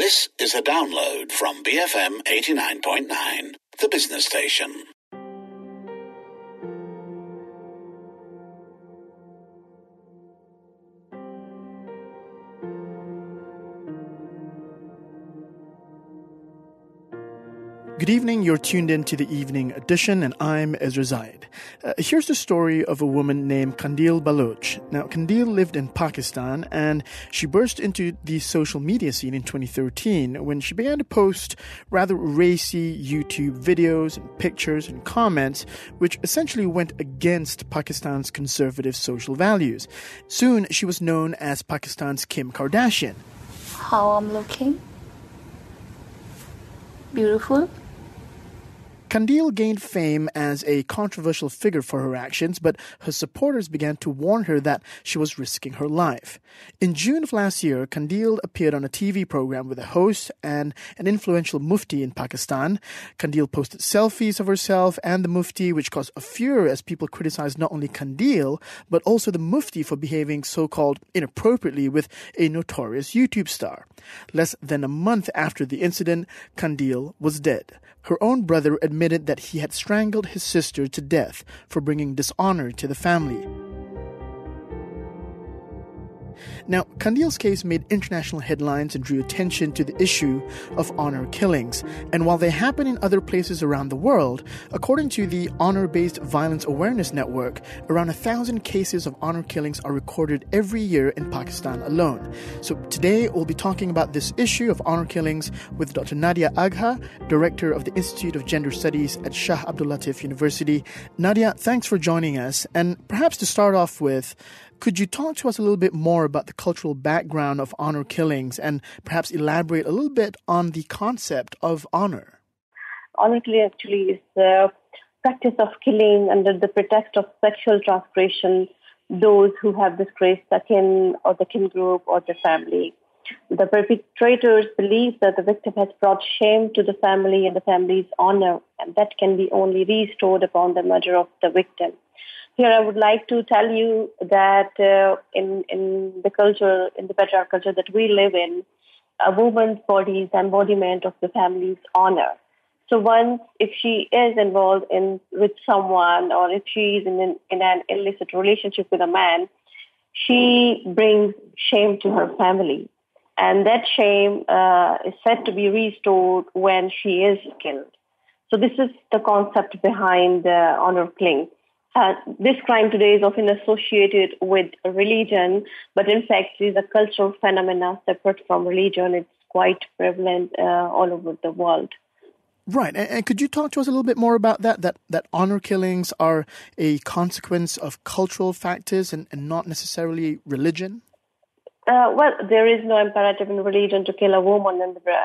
This is a download from BFM 89.9, the business station. Good evening, you're tuned in to the evening edition, and I'm Ezra Zaid. Here's the story of a woman named Qandeel Baloch. Now, Qandeel lived in Pakistan, and she burst into the social media scene in 2013 when she began to post rather racy YouTube videos and pictures and comments, which essentially went against Pakistan's conservative social values. Soon, she was known as Pakistan's Kim Kardashian. How I'm looking? Beautiful. Qandeel gained fame as a controversial figure for her actions, but her supporters began to warn her that she was risking her life. In June of last year, Qandeel appeared on a TV program with a host and an influential mufti in Pakistan. Qandeel posted selfies of herself and the mufti, which caused a furor as people criticized not only Qandeel, but also the mufti for behaving so-called inappropriately with a notorious YouTube star. Less than a month after the incident, Qandeel was dead. Her own brother admitted that he had strangled his sister to death for bringing dishonor to the family. Now, Qandeel's case made international headlines and drew attention to the issue of honor killings. And while they happen in other places around the world, according to the Honor-Based Violence Awareness Network, around 1,000 cases of honor killings are recorded every year in Pakistan alone. So today, we'll be talking about this issue of honor killings with Dr. Nadia Agha, Director of the Institute of Gender Studies at Shah Abdul Latif University. Nadia, thanks for joining us. And perhaps to start off with, could you talk to us a little bit more about the cultural background of honor killings and perhaps elaborate a little bit on the concept of honor? Honor killing actually is the practice of killing under the pretext of sexual transgression those who have disgraced the kin or the kin group or the family. The perpetrators believe that the victim has brought shame to the family and the family's honor, and that can be only restored upon the murder of the victim. Here, I would like to tell you that in the culture, in the patriarchal culture that we live in, a woman's body is the embodiment of the family's honor. So once, if she is involved with someone, or if she is in an illicit relationship with a man, she brings shame to her family. And that shame is said to be restored when she is killed. So this is the concept behind honor killing. This crime today is often associated with religion, but in fact it is a cultural phenomena separate from religion. It's quite prevalent all over the world. Right. And could you talk to us a little bit more about that honor killings are a consequence of cultural factors and not necessarily religion? Well, there is no imperative in religion to kill a woman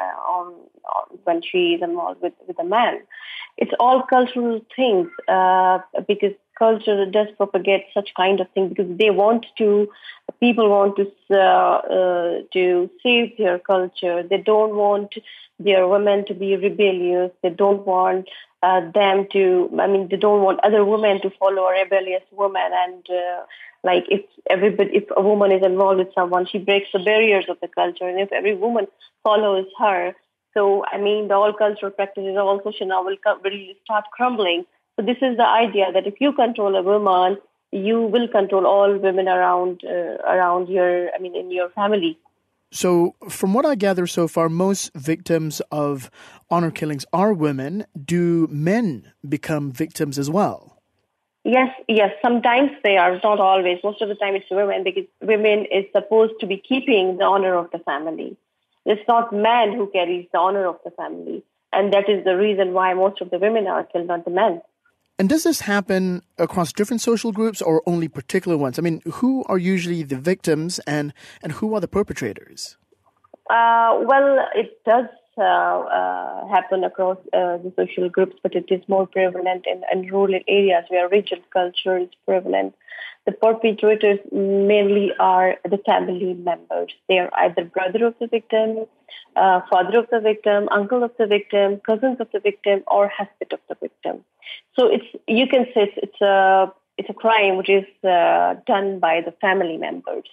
when she is involved with a man. It's all cultural things because culture does propagate such kind of thing because people want to save their culture. They don't want their women to be rebellious. They don't want they don't want other women to follow a rebellious woman. And if a woman is involved with someone, she breaks the barriers of the culture. And if every woman follows her, so the all cultural practices also will start crumbling. So this is the idea that if you control a woman, you will control all women around in your family. So from what I gather so far, most victims of honor killings are women. Do men become victims as well? Yes. Sometimes they are, not always. Most of the time it's women because women is supposed to be keeping the honor of the family. It's not man who carries the honor of the family. And that is the reason why most of the women are killed, not the men. And does this happen across different social groups or only particular ones? Who are usually the victims and who are the perpetrators? Well, it does happen across the social groups, but it is more prevalent in rural areas where regional culture is prevalent. The perpetrators mainly are the family members. They are either brother of the victim, father of the victim, uncle of the victim, cousins of the victim, or husband of the victim. So you can say it's a crime which is done by the family members.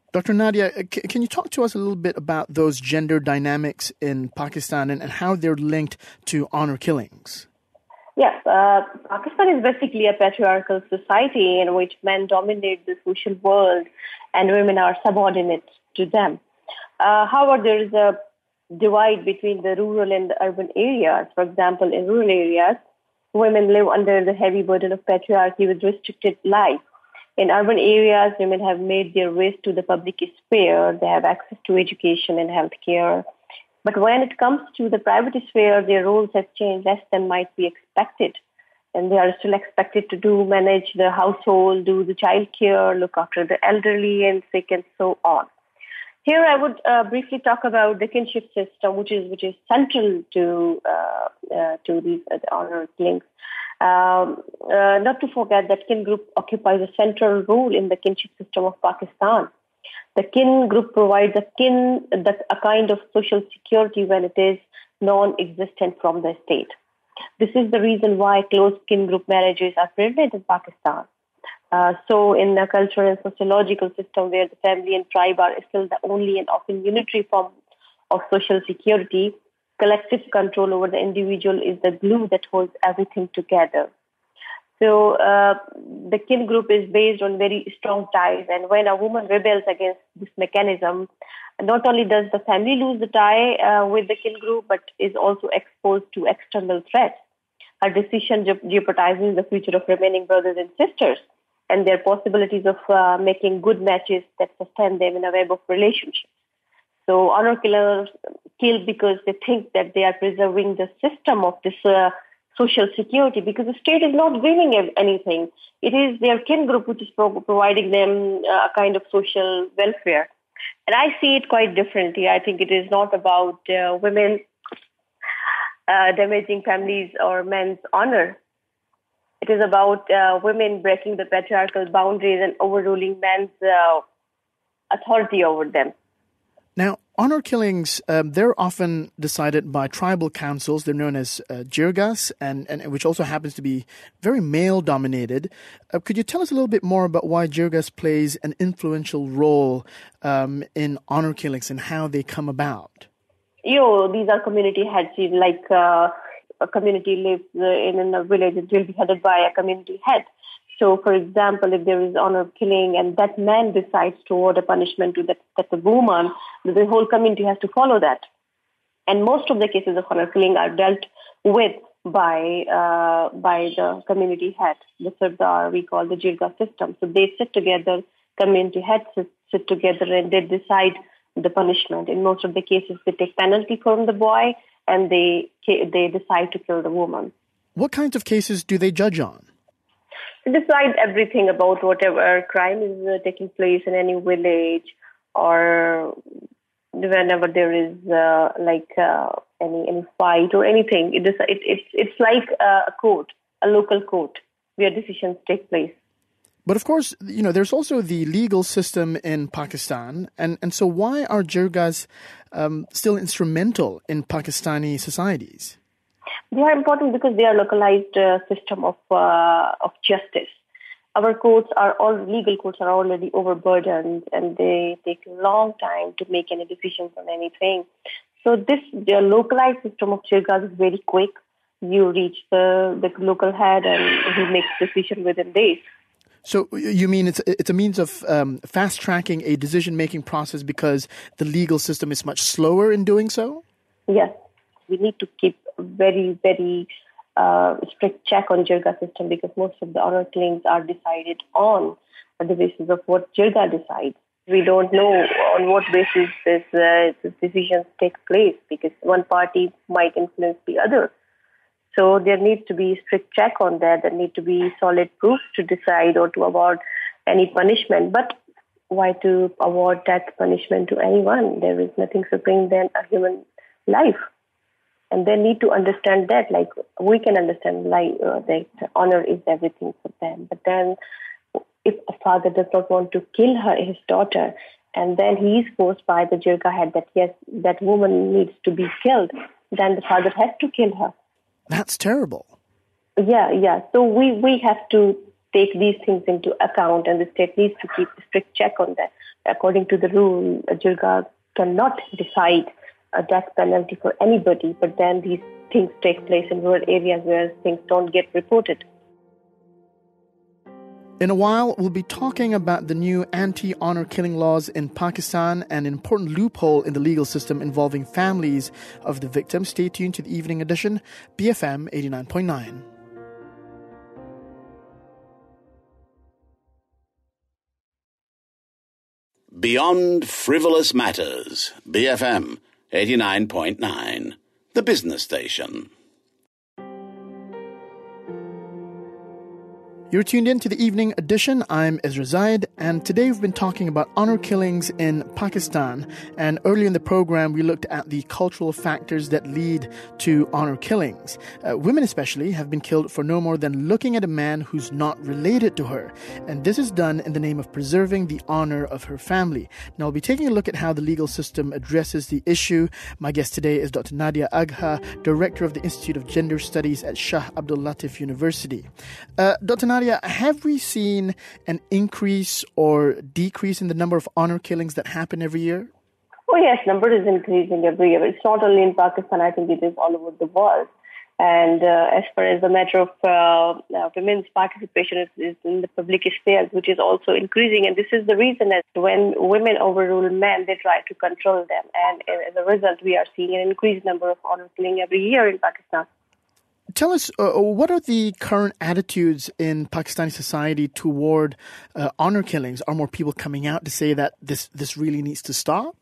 Dr. Nadia, can you talk to us a little bit about those gender dynamics in Pakistan and how they're linked to honor killings? Yes, Pakistan is basically a patriarchal society in which men dominate the social world and women are subordinate to them. However, there is a divide between the rural and the urban areas. For example, in rural areas, women live under the heavy burden of patriarchy with restricted life. In urban areas, women have made their ways to the public sphere. They have access to education and healthcare. But when it comes to the private sphere, their roles have changed less than might be expected. And they are still expected to manage the household, do the child care, look after the elderly and sick, and so on. Here, I would briefly talk about the kinship system, which is central to these honor killings. Not to forget that kin group occupies a central role in the kinship system of Pakistan. The kin group provides a kind of social security when it is non-existent from the state. This is the reason why close kin group marriages are prevalent in Pakistan. So in a cultural and sociological system where the family and tribe are still the only and often unitary form of social security, collective control over the individual is the glue that holds everything together. So the kin group is based on very strong ties, and when a woman rebels against this mechanism, not only does the family lose the tie with the kin group, but is also exposed to external threats. Her decision jeopardizes the future of remaining brothers and sisters and their possibilities of making good matches that sustain them in a web of relationships. So honor killers kill because they think that they are preserving the system of this social security, because the state is not giving anything. It is their kin group which is providing them a kind of social welfare. And I see it quite differently. I think it is not about women damaging families or men's honor. It is about women breaking the patriarchal boundaries and overruling men's authority over them. Now, honor killings, they're often decided by tribal councils. They're known as jirgas, and which also happens to be very male-dominated. Could you tell us a little bit more about why jirgas plays an influential role in honor killings and how they come about? These are community heads. Like a community lives in a village, it will be headed by a community head. So, for example, if there is honor killing and that man decides to award a punishment to that woman, the whole community has to follow that. And most of the cases of honor killing are dealt with by the community head, the Sardar, we call the Jirga system. So they sit together, community heads sit together, and they decide the punishment. In most of the cases, they take penalty from the boy and they decide to kill the woman. What kinds of cases do they judge on? To decide everything about whatever crime is taking place in any village, or whenever there is any fight or anything. It's like a court, a local court, where decisions take place. But of course, there's also the legal system in Pakistan, and so why are jirgas still instrumental in Pakistani societies? They are important because they are localized system of justice. Our legal courts are already overburdened, and they take a long time to make any decisions on anything. So the localized system of jirgas is very quick. You reach the local head and he makes decision within days. So you mean it's a means of fast-tracking a decision-making process because the legal system is much slower in doing so? Yes. We need to keep very, very strict check on Jirga system because most of the honor killings are decided on the basis of what Jirga decides. We don't know on what basis these decisions take place because one party might influence the other. So there needs to be strict check on that. There need to be solid proof to decide or to award any punishment. But why to award that punishment to anyone? There is nothing supreme than a human life. And they need to understand that, like we can understand that honor is everything for them. But then if a father does not want to kill his daughter, and then he is forced by the Jirga head that yes, that woman needs to be killed, then the father has to kill her. That's terrible. Yeah. So we have to take these things into account, and the state needs to keep a strict check on that. according to the rule, a jirga cannot decide a death penalty for anybody, but then these things take place in rural areas where things don't get reported. In a while, we'll be talking about the new anti-honor killing laws in Pakistan, an important loophole in the legal system involving families of the victims. Stay tuned to the evening edition, BFM 89.9. Beyond Frivolous Matters, BFM 89.9, the business station. You're tuned in to the evening edition. I'm Ezra Zaid, and today we've been talking about honor killings in Pakistan. And earlier in the program, we looked at the cultural factors that lead to honor killings. Women especially have been killed for no more than looking at a man who's not related to her. And this is done in the name of preserving the honor of her family. Now, we'll be taking a look at how the legal system addresses the issue. My guest today is Dr. Nadia Agha, Director of the Institute of Gender Studies at Shah Abdul Latif University. Dr. Nadia, have we seen an increase or decrease in the number of honor killings that happen every year? Oh, yes, number is increasing every year. It's not only in Pakistan, I think it is all over the world. And as far as the matter of women's participation is in the public sphere, which is also increasing. And this is the reason that when women overrule men, they try to control them. And as a result, we are seeing an increased number of honor killings every year in Pakistan. Tell us, what are the current attitudes in Pakistani society toward honor killings? Are more people coming out to say that this really needs to stop?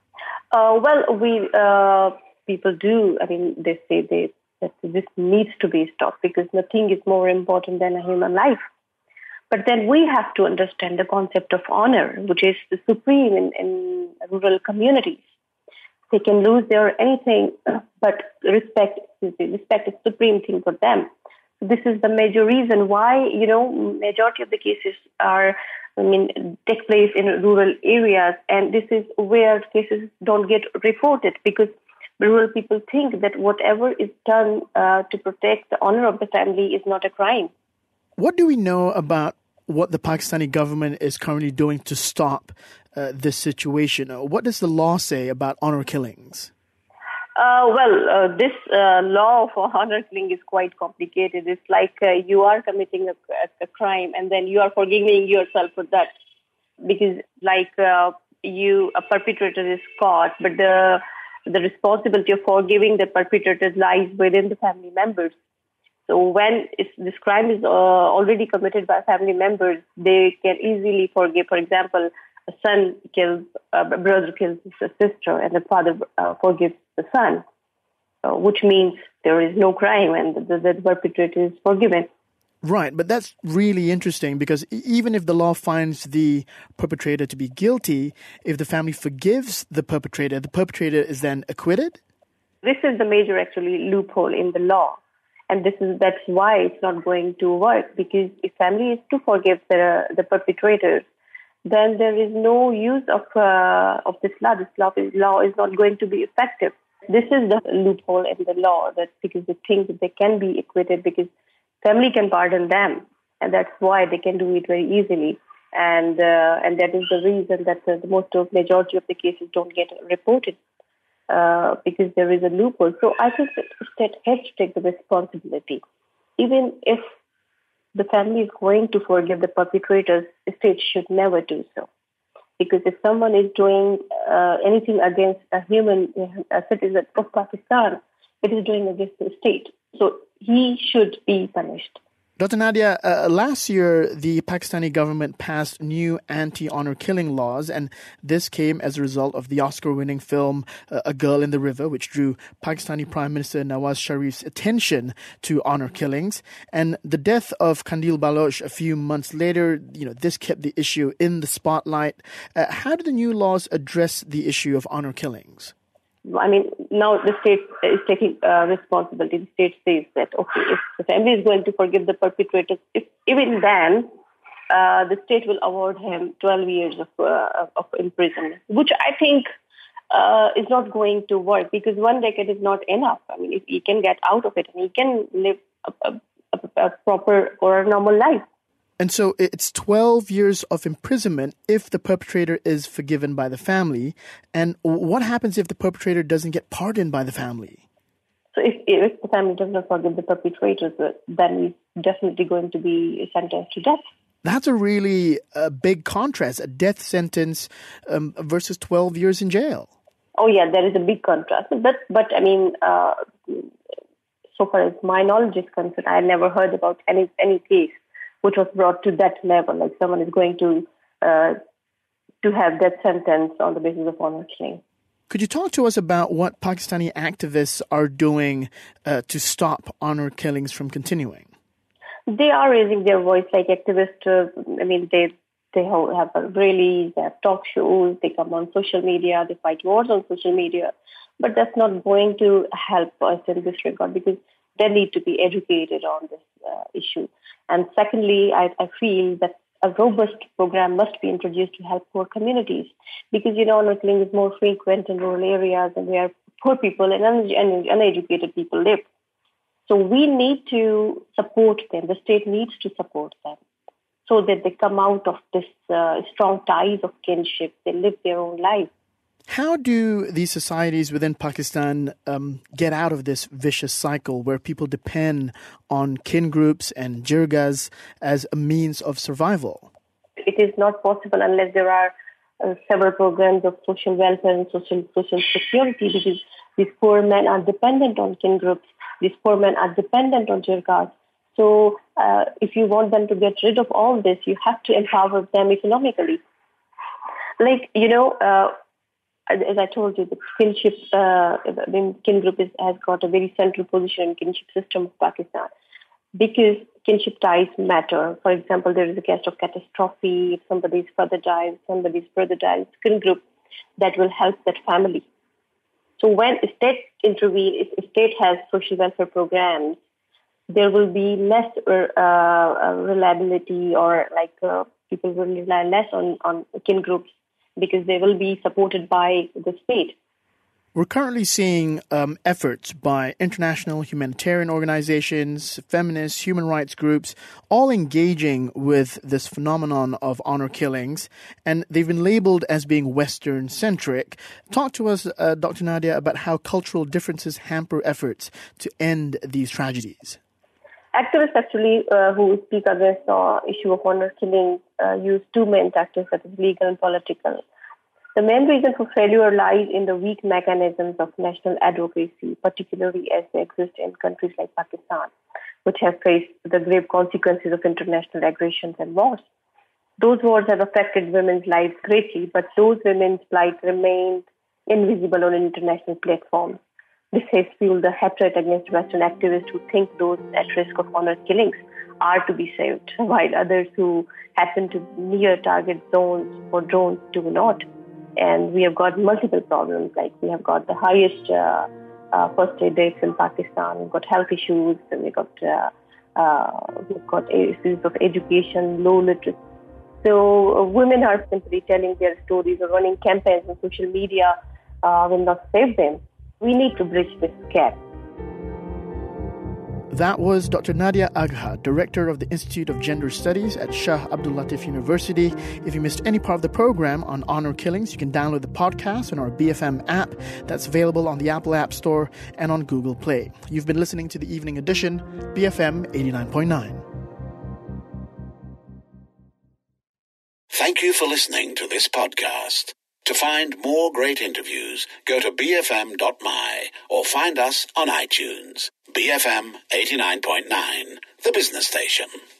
People do. I mean, they say that this needs to be stopped because nothing is more important than a human life. But then we have to understand the concept of honor, which is the supreme in rural communities. They can lose their anything, but respect is the supreme thing for them. So this is the major reason why, majority of the cases take place in rural areas. And this is where cases don't get reported because rural people think that whatever is done to protect the honor of the family is not a crime. What do we know about what the Pakistani government is currently doing to stop this situation? What does the law say about honor killings? This law for honor killing is quite complicated. It's like you are committing a crime and then you are forgiving yourself for that. Because a perpetrator is caught, but the responsibility of forgiving the perpetrator lies within the family members. So when this crime is already committed by family members, they can easily forgive. For example, a son kills, a brother kills his sister, and the father forgives the son, which means there is no crime and the perpetrator is forgiven. Right, but that's really interesting because even if the law finds the perpetrator to be guilty, if the family forgives the perpetrator is then acquitted? This is the major, loophole in the law. And that's why it's not going to work, because if family is to forgive the perpetrators, then there is no use of this law. This law is not going to be effective. This is the loophole in the law, that because they think that they can be acquitted because family can pardon them, and that's why they can do it very easily. And that is the reason that the majority of the cases don't get reported. Because there is a loophole. So I think that the state has to take the responsibility. Even if the family is going to forgive the perpetrators, the state should never do so. Because if someone is doing anything against a citizen of Pakistan, it is doing against the state. So he should be punished. Dr. Nadia, last year, the Pakistani government passed new anti-honor killing laws, and this came as a result of the Oscar-winning film A Girl in the River, which drew Pakistani Prime Minister Nawaz Sharif's attention to honor killings. And the death of Qandil Baloch a few months later, this kept the issue in the spotlight. How do the new laws address the issue of honor killings? Now the state is taking responsibility. The state says that, okay, if the family is going to forgive the perpetrators, even then, the state will award him 12 years of imprisonment, which I think is not going to work, because 1 decade is not enough. If he can get out of it and he can live a proper or a normal life. And so it's 12 years of imprisonment if the perpetrator is forgiven by the family. And what happens if the perpetrator doesn't get pardoned by the family? So if the family does not forgive the perpetrators, then he's definitely going to be sentenced to death. That's a really big contrast, a death sentence versus 12 years in jail. Oh, yeah, there is a big contrast. But I mean, so far as my knowledge is concerned, I never heard about any case which was brought to that level, like someone is going to have that sentence on the basis of honor killing. Could you talk to us about what Pakistani activists are doing to stop honor killings from continuing? They are raising their voice like activists. They have rallies, they have talk shows, they come on social media, they fight wars on social media. But that's not going to help us in this regard because they need to be educated on this issue. And secondly, I feel that a robust program must be introduced to help poor communities because, honor killing is more frequent in rural areas and where poor people and uneducated people live. So we need to support them. The state needs to support them so that they come out of this strong ties of kinship. They live their own life. How do these societies within Pakistan get out of this vicious cycle where people depend on kin groups and jirgas as a means of survival? It is not possible unless there are several programs of social welfare and social security because these poor men are dependent on kin groups. These poor men are dependent on jirgas. So if you want them to get rid of all this, you have to empower them economically. As I told you, the kinship, the kin group has got a very central position in kinship system of Pakistan because kinship ties matter. For example, there is a case of catastrophe. If somebody's father dies, somebody's brother dies, kin group that will help that family. So when a state intervenes, if a state has social welfare programs, there will be less reliability or people will rely less on kin groups, because they will be supported by the state. We're currently seeing efforts by international humanitarian organizations, feminist human rights groups, all engaging with this phenomenon of honor killings, and they've been labeled as being Western-centric. Talk to us, Dr. Nadia, about how cultural differences hamper efforts to end these tragedies. Activists actually who speak against the issue of honor killing use two main tactics, that is legal and political. The main reason for failure lies in the weak mechanisms of national advocacy, particularly as they exist in countries like Pakistan, which have faced the grave consequences of international aggressions and wars. Those wars have affected women's lives greatly, but those women's plight remained invisible on international platforms. This has fueled the hatred against Western activists who think those at risk of honor killings are to be saved, while others who happen to near target zones for drones do not. And we have got multiple problems, like we have got the highest first aid deaths in Pakistan, we've got health issues, and we've got issues of education, low literacy. So women are simply telling their stories or running campaigns on social media will not save them. We need to bridge this gap. That was Dr. Nadia Agha, Director of the Institute of Gender Studies at Shah Abdul Latif University. If you missed any part of the program on honor killings, you can download the podcast on our BFM app. That's available on the Apple App Store and on Google Play. You've been listening to the Evening Edition, BFM 89.9. Thank you for listening to this podcast. To find more great interviews, go to bfm.my or find us on iTunes. BFM 89.9, the business station.